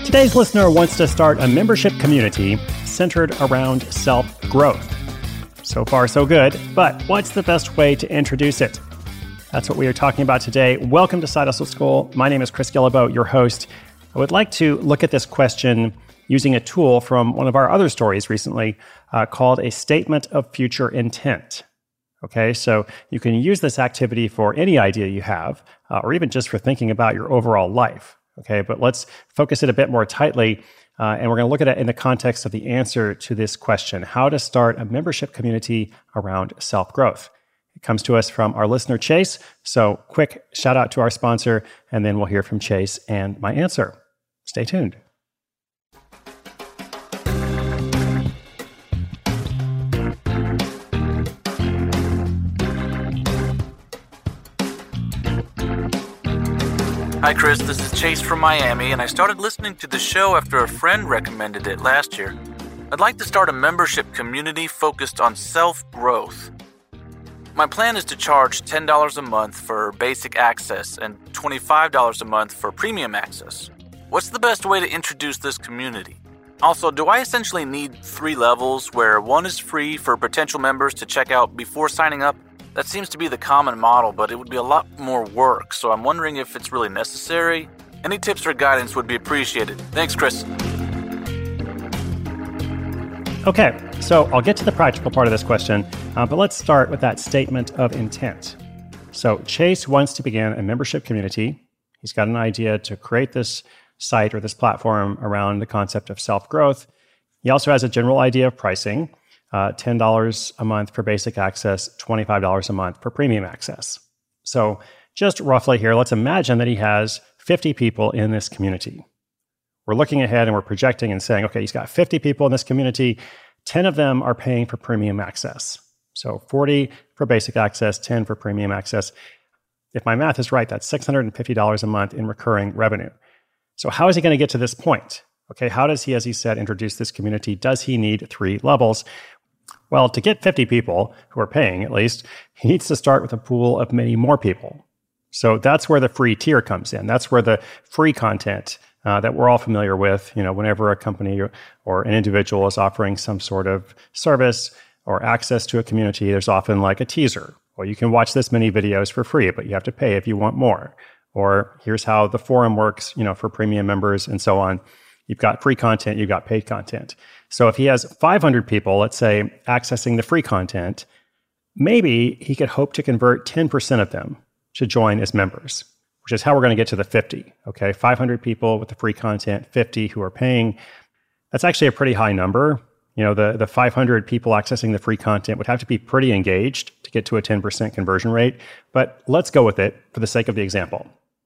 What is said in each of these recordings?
Today's listener wants to start a membership community centered around self-growth. So far, so good, but what's the best way to introduce it? That's what we are talking about today. Welcome to Side Hustle School. My name is Chris Guillebeau, your host. I would like to look at this question using a tool from one of our other stories recently called a statement of future intent. Okay, so you can use this activity for any idea you have, or even just for thinking about your overall life. Okay, but let's focus it a bit more tightly, and we're going to look at it in the context of the answer to this question: how to start a membership community around self-growth. It comes to us from our listener, Chase. So quick shout out to our sponsor, and then we'll hear from Chase and my answer. Stay tuned. Hi Chris, this is Chase from Miami, and I started listening to the show after a friend recommended it last year. I'd like to start a membership community focused on self-growth. My plan is to charge $10 a month for basic access and $25 a month for premium access. What's the best way to introduce this community? Also, do I essentially need 3 levels where one is free for potential members to check out before signing up? That seems to be the common model, but it would be a lot more work, so I'm wondering if it's really necessary. Any tips or guidance would be appreciated. Thanks, Chris. Okay, so I'll get to the practical part of this question, but let's start with that statement of intent. So Chase wants to begin a membership community. He's got an idea to create this site or this platform around the concept of self-growth. He also has a general idea of pricing. $10 a month for basic access, $25 a month for premium access. So just roughly here, let's imagine that he has 50 people in this community. We're looking ahead and we're projecting and saying, okay, he's got 50 people in this community. 10 of them are paying for premium access. So 40 for basic access, 10 for premium access. If my math is right, that's $650 a month in recurring revenue. So how is he going to get to this point? Okay, how does he, as he said, introduce this community? Does he need 3 levels? Well, to get 50 people who are paying, at least, he needs to start with a pool of many more people. So that's where the free tier comes in. That's where the free content that we're all familiar with, whenever a company or an individual is offering some sort of service or access to a community, there's often like a teaser. Well, you can watch this many videos for free, but you have to pay if you want more. Or here's how the forum works, for premium members and so on. You've got free content, you've got paid content. So if he has 500 people, let's say, accessing the free content, maybe he could hope to convert 10% of them to join as members, which is how we're going to get to the 50. Okay, 500 people with the free content, 50 who are paying. That's actually a pretty high number. The 500 people accessing the free content would have to be pretty engaged to get to a 10% conversion rate. But let's go with it for the sake of the example.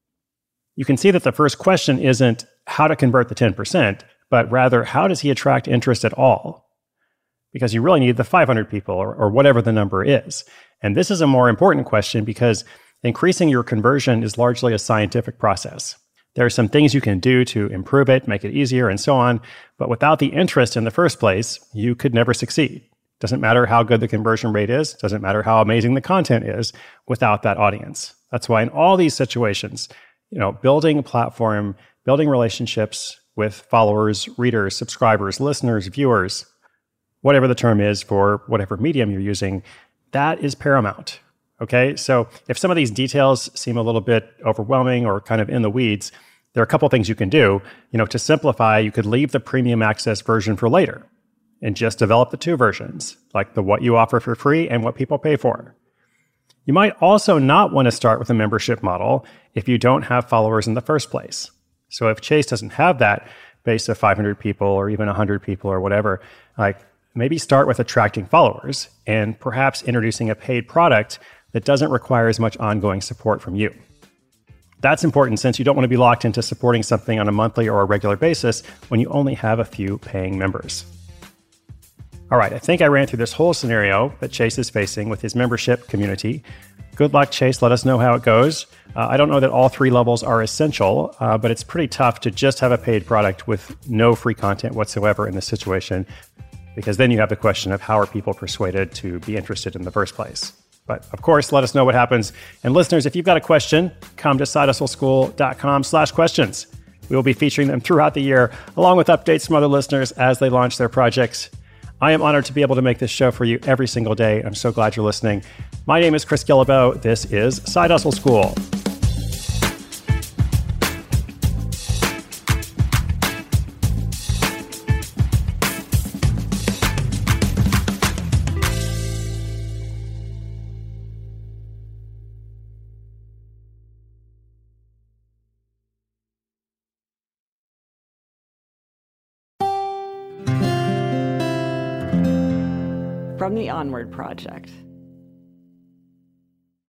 You can see that the first question isn't how to convert the 10%, but rather, how does he attract interest at all? Because you really need the 500 people or whatever the number is. And this is a more important question because increasing your conversion is largely a scientific process. There are some things you can do to improve it, make it easier, and so on. But without the interest in the first place, you could never succeed. Doesn't matter how good the conversion rate is, doesn't matter how amazing the content is without that audience. That's why in all these situations, building a platform, building relationships with followers, readers, subscribers, listeners, viewers, whatever the term is for whatever medium you're using, that is paramount. Okay, so if some of these details seem a little bit overwhelming or kind of in the weeds, there are a couple things you can do. To simplify, you could leave the premium access version for later and just develop the 2 versions, like the what you offer for free and what people pay for. You might also not want to start with a membership model if you don't have followers in the first place. So if Chase doesn't have that base of 500 people or even 100 people or whatever, maybe start with attracting followers and perhaps introducing a paid product that doesn't require as much ongoing support from you. That's important since you don't want to be locked into supporting something on a monthly or a regular basis when you only have a few paying members. All right, I think I ran through this whole scenario that Chase is facing with his membership community. Good luck, Chase. Let us know how it goes. I don't know that all 3 levels are essential, but it's pretty tough to just have a paid product with no free content whatsoever in this situation, because then you have the question of how are people persuaded to be interested in the first place. But of course, let us know what happens. And listeners, if you've got a question, come to sidehustleschool.com/questions. We will be featuring them throughout the year, along with updates from other listeners as they launch their projects. I am honored to be able to make this show for you every single day. I'm so glad you're listening. My name is Chris Guillebeau. This is Side Hustle School. From the Onward Project.